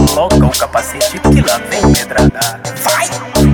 coloca o capacete que lá vem pedrada. Vai!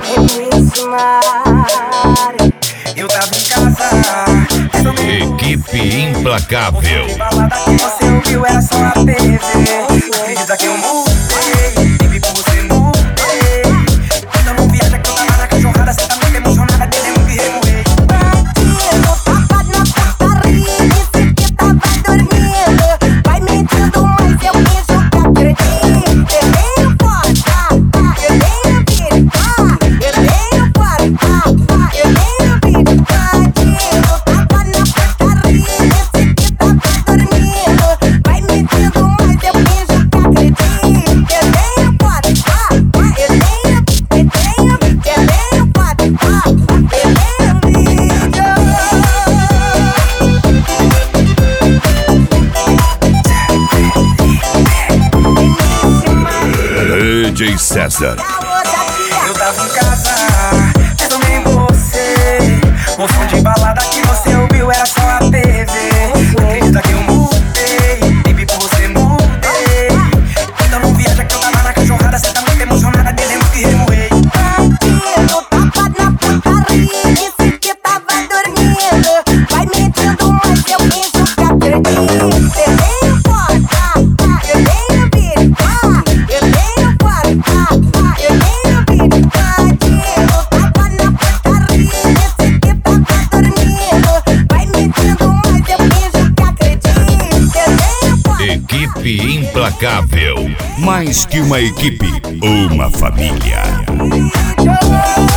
Eu tava em casa. Equipe Implacável. A balada que você ouviu era só a TV. Acredita que eu mudei, baby, por você mudei. Ainda não viaja que eu tava na cachorrada. Cê tá muito emocionada, querendo me remoer. Bandido, tava na putaria, disse que tava dormindo. Vai mentindo, mas eu finjo que acredito. Eu tenho foto, eu tenho vídeo, eu tenho foto, eu tenho vídeo. Bandido, tava na putaria, disse que tava dormindo. Vai mentindo, mas eu finjo que acredito. Eu tenho foto, eu tenho foto, eu tenho DJ César. Eu tava em casa, pensando em você. O som de balada que você ouviu era só a TV. Acredita que eu mudei, baby, por você mudei. Ainda não viaja que eu tava na cachorrada. Cê tá muito emocionada, querendo me remoer. Bandido, tava na putaria, disse que tava dormindo. Vai mentindo, mas eu finjo que acredito. Eu tenho foto, eu tenho vídeo, eu tenho foto, eu tenho vídeo. Bandido, tava na putaria, disse que tava dormindo. Vai mentindo, mas eu finjo que acredito. Eu tenho foto. Equipe Implacável. Mais que uma equipe, uma família. Vídeo.